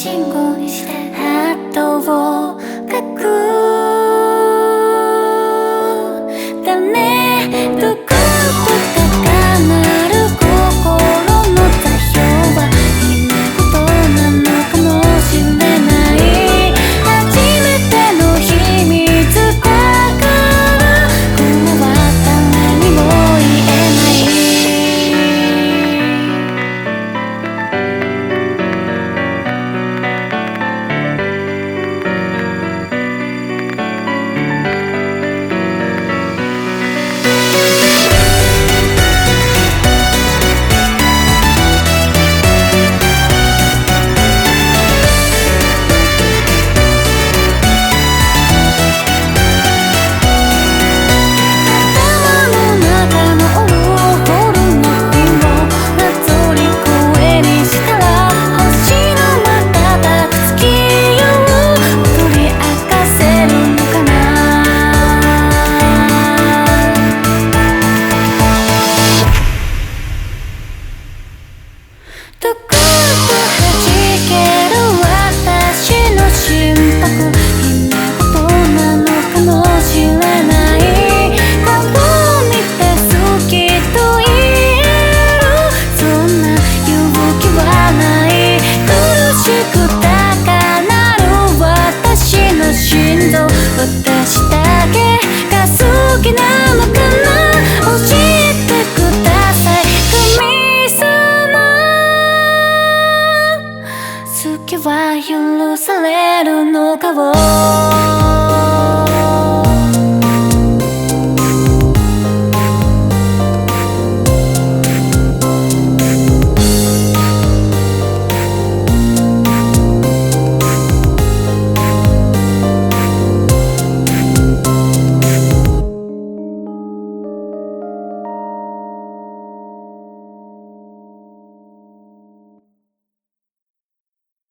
信号にしてハートを書く。誰どこと高鳴る心の座標は夢事なのかもしれない。初めての秘密だからこうは誰にも言えない。とくっと弾ける私の心拍、夢事なのかもしれない。顔を見て好きと言えるそんな勇気はない。苦しく高鳴る私の心臓、私だけが好きなのかな。教えてください神様。好きは許されるのかを